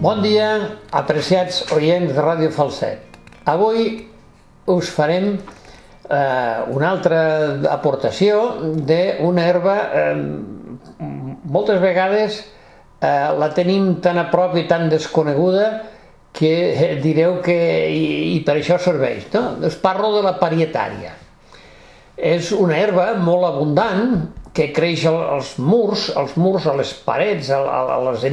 Bon dia, apreciats oients de Ràdio Falset. Avui us farem una altra aportació d'una herba. Moltes vegades la tenim tan a prop i tan desconeguda que direu que i per això serveix, no? Us parlo de la parietària. És una herba molt abundant que creix als murs, a les parets, a les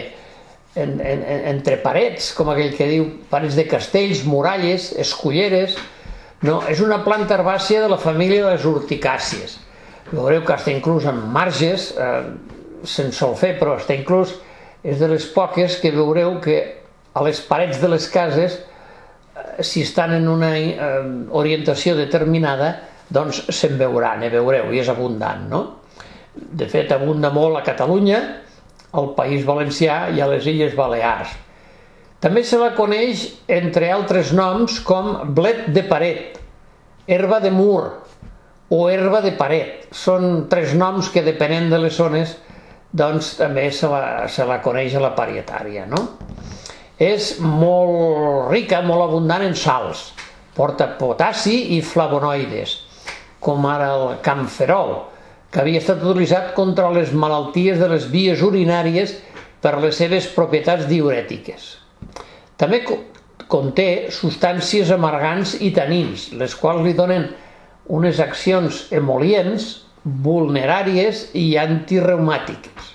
entre parets, com aquell que diu, parets de castells, muralles, esculleres. No, és una planta herbàcia de la família de les urticàcies. Veureu que està inclús en marges, se'n sol fer, però està inclús, és de les poques que veureu que a les parets de les cases, si estan en una orientació determinada, doncs se'n veurà, ne veureu, i és abundant, no? De fet, abunda molt a Catalunya, al País Valencià i a les Illes Balears. També se la coneix, entre altres noms, com blet de paret, herba de mur o herba de paret. Són tres noms que, depenent de les zones, doncs també se la coneix a la parietària, no? És molt rica, molt abundant en sals. Porta potassi i flavonoides, com ara el camferol, que havia estat utilitzat contra les malalties de les vies urinàries per les seves propietats diürètiques. També conté substàncies amargants i tanins, les quals li donen unes accions emol·lients, vulneràries i antireumàtiques.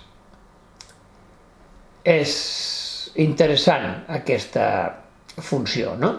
És interessant aquesta funció, no?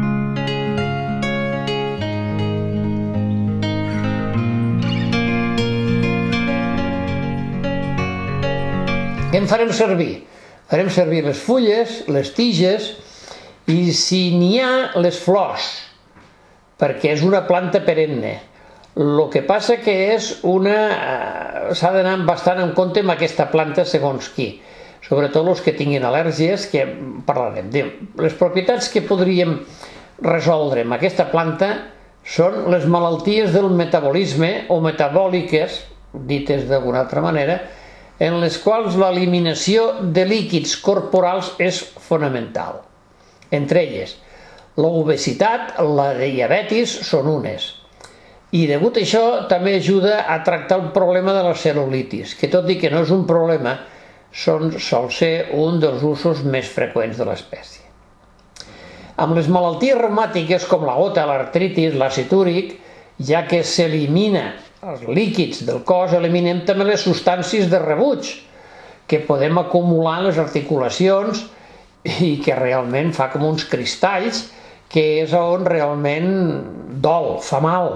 Què en farem servir? Farem servir les fulles, les tiges i, si n'hi ha, les flors, perquè és una planta perenne. El que passa que s'ha d'anar bastant en compte amb aquesta planta segons qui, sobretot els que tinguin al·lèrgies, que parlarem. Les propietats que podríem resoldre amb aquesta planta són les malalties del metabolisme o metabòliques, dites d'alguna altra manera, en les quals l'eliminació de líquids corporals és fonamental. Entre elles, l'obesitat, la diabetis són unes. I degut a això també ajuda a tractar el problema de la cel·lulitis, que tot i que no és un problema, sol ser un dels usos més freqüents de l'espècie. Amb les malalties reumàtiques com la gota, l'artritis, l'àcid úric, ja que s'elimina els líquids del cos, eliminem també les substàncies de rebuig que podem acumular en les articulacions i que realment fa com uns cristalls, que és on realment dol, fa mal,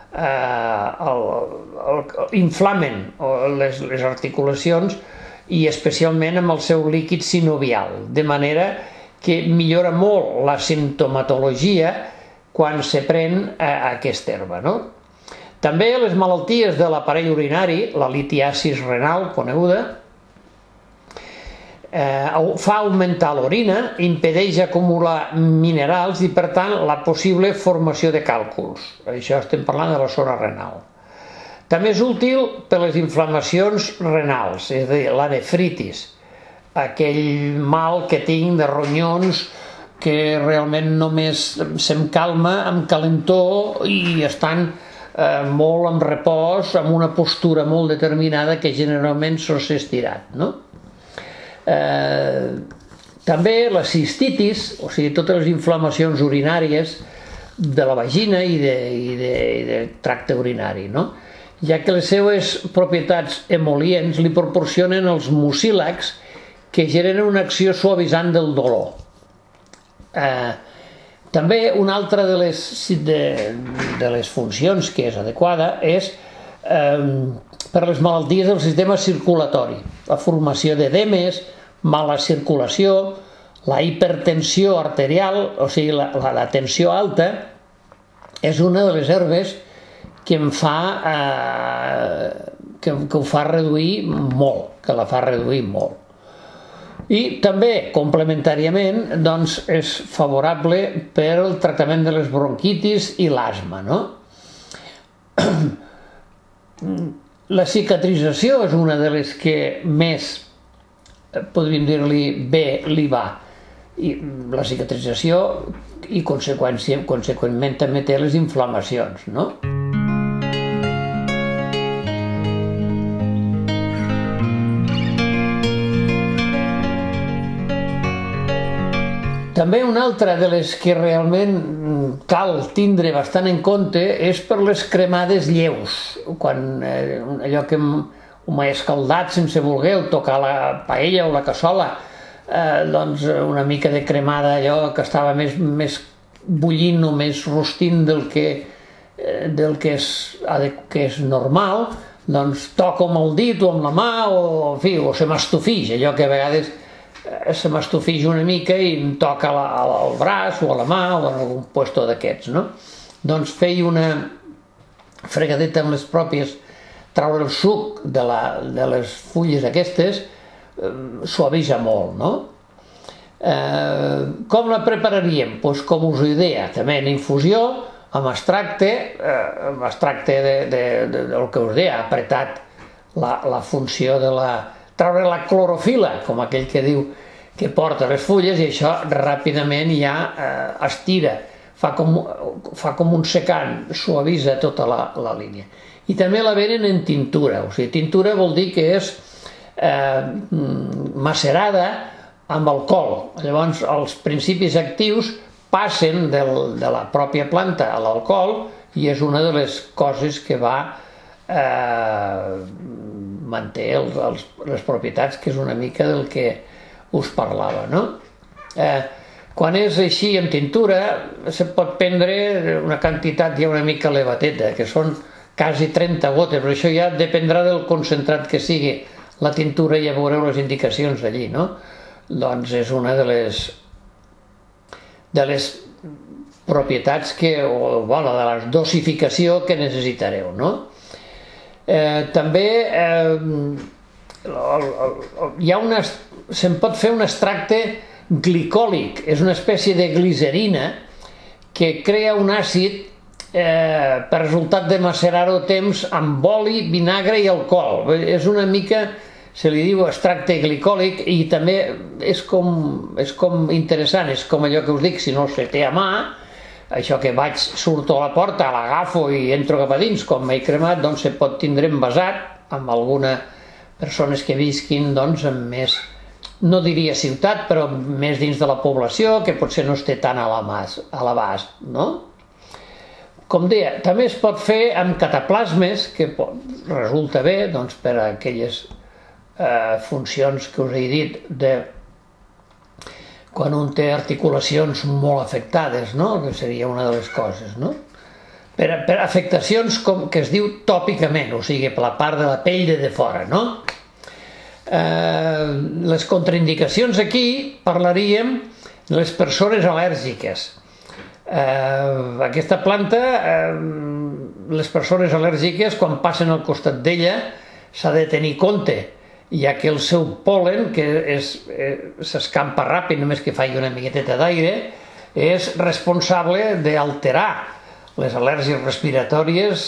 inflamen les articulacions i especialment amb el seu líquid sinovial, de manera que millora molt la simptomatologia quan se pren aquesta herba, no? També les malalties de l'aparell urinari, la litiasis renal coneguda, fa augmentar l'orina, impedeix acumular minerals i, per tant, la possible formació de càlculs. Això estem parlant de la zona renal. També és útil per les inflamacions renals, és a dir, la nefritis, aquell mal que tinc de ronyons que realment només se'm calma amb calentor i estan molt en repòs, amb una postura molt determinada que generalment s'ha estirat, no? També la cistitis, o sigui, totes les inflamacions urinàries de la vagina i del tracte urinari, no? Ja que les seues propietats emol·lients li proporcionen els mucílags que generen una acció suavitzant del dolor. També una altra de les funcions que és adequada és per les malalties del sistema circulatori, la formació d'edemes, mala circulació, la hipertensió arterial, o sigui, la tensió alta, és una de les herbes que ho fa reduir molt, que la fa reduir molt. I també, complementàriament, doncs, és favorable per al tractament de les bronquitis i l'asma, no? La cicatrització és una de les que més podríem dir-li bé li va. I la cicatrització i conseqüentment també té les inflamacions, no? També una altra de les que realment cal tindre bastant en compte és per les cremades lleus, quan allò que m'ha escaldat sense voler, tocar la paella o la cassola, doncs una mica de cremada, allò que estava més bullint o més rostint del que és normal, doncs toco amb el dit o amb la mà o se m'estofix, allò que a vegades se m'estofix una mica i em toca al braç o a la mà o en algun puesto d'aquests, no? Doncs feia una fregadeta amb les pròpies, traure el suc de les fulles aquestes, suavitza molt, no? Com la prepararíem? Doncs com us ho deia, també en infusió, amb extracte del que us deia, apretat la funció de traure la clorofila, com aquell que diu que porta les fulles, i això ràpidament ja estira, fa com un secant, suavitza tota la línia. I també la venen en tintura, o sigui, tintura vol dir que és macerada amb alcohol. Llavors els principis actius passen de la pròpia planta a l'alcohol i és una de les coses que manté les propietats, que és una mica del que us parlava, no? Quan és així en tintura se pot prendre una quantitat ja una mica elevateta, que són quasi 30 gotes, però això ja dependrà del concentrat que sigui la tintura, ja veureu les indicacions allí, no? Doncs és una de les propietats de la dosificació que necessitareu, no? També se'n pot fer un extracte glicòlic, és una espècie de glicerina que crea un àcid per resultat de macerar-ho temps amb oli, vinagre i alcohol. És una mica, se li diu extracte glicòlic, i també és com interessant, és com allò que us dic, si no se té a mà, això que surto a la porta, l'agafo i entro cap a dins, com m'he cremat, doncs se pot tindre envasat amb algunes persones que visquin en més, no diria ciutat, però més dins de la població, que potser no es té tant a l'abast, no? Com deia, també es pot fer amb cataplasmes, que resulta bé per a aquelles funcions que us he dit de quan un té articulacions molt afectades, que seria una de les coses, no? Per afectacions que es diu tòpicament, o sigui, per la part de la pell de fora, no? Les contraindicacions aquí parlaríem de les persones al·lèrgiques. Aquesta planta, les persones al·lèrgiques, quan passen al costat d'ella, s'ha de tenir compte, ja que el seu pol·len, que s'escampa ràpid, només que faci una miqueteta d'aire, és responsable d'alterar les al·lèrgies respiratòries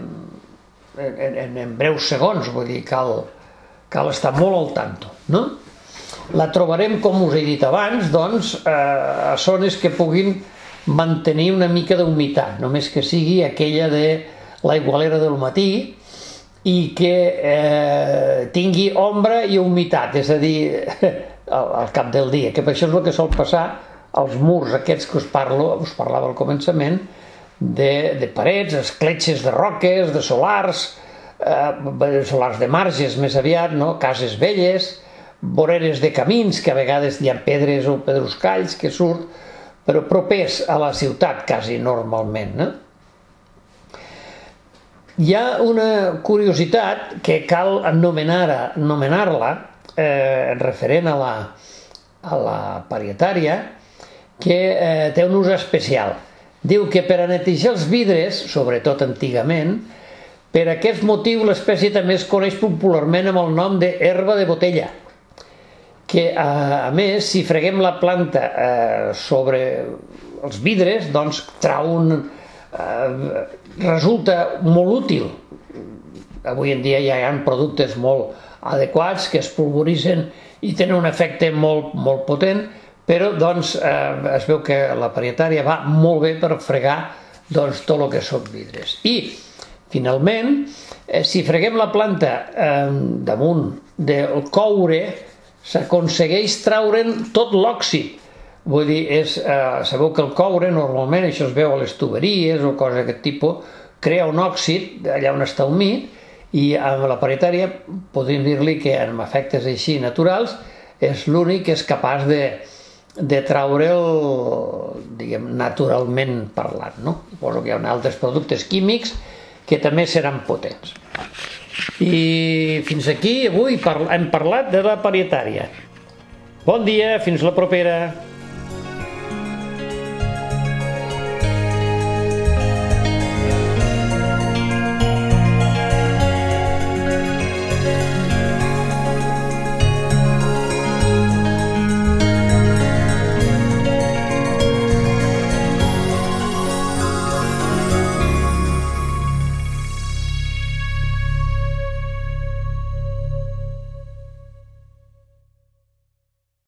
en breus segons, vull dir, cal estar molt al tanto, no? La trobarem, com us he dit abans, a zones que puguin mantenir una mica d'humitat, només que sigui aquella de l'aigualera del matí i que tingui ombra i humitat, és a dir, al cap del dia, que per això és el que sol passar als murs aquests que us parlava al començament, de parets, escletxes de roques, de solars de marges més aviat, cases velles, voreres de camins, que a vegades hi ha pedres o pedruscalls que surt, però propers a la ciutat quasi normalment. Hi ha una curiositat que cal anomenar-la referent a la parietària, que té un ús especial. Diu que per a netejar els vidres, sobretot antigament, per aquest motiu l'espècie també es coneix popularment amb el nom d'herba de botella, que a més, si freguem la planta sobre els vidres, doncs resulta molt útil. Avui en dia ja hi ha productes molt adequats, que es polvoritzen i tenen un efecte molt, molt potent, però doncs, es veu que la parietària va molt bé per fregar doncs, tot el que són vidres. I, finalment, si freguem la planta damunt del coure, s'aconsegueix traure'n tot l'òxid. Vull dir, sabeu que el coure, normalment, això es veu a les tuberies o coses d'aquest tipus, crea un òxid allà on està humit, i amb la parietària podríem dir-li que amb efectes així naturals és l'únic que és capaç de traure'l, diguem, naturalment parlant, no? Suposo que hi ha altres productes químics que també seran potents. I fins aquí avui hem parlat de la parietària. Bon dia, fins la propera!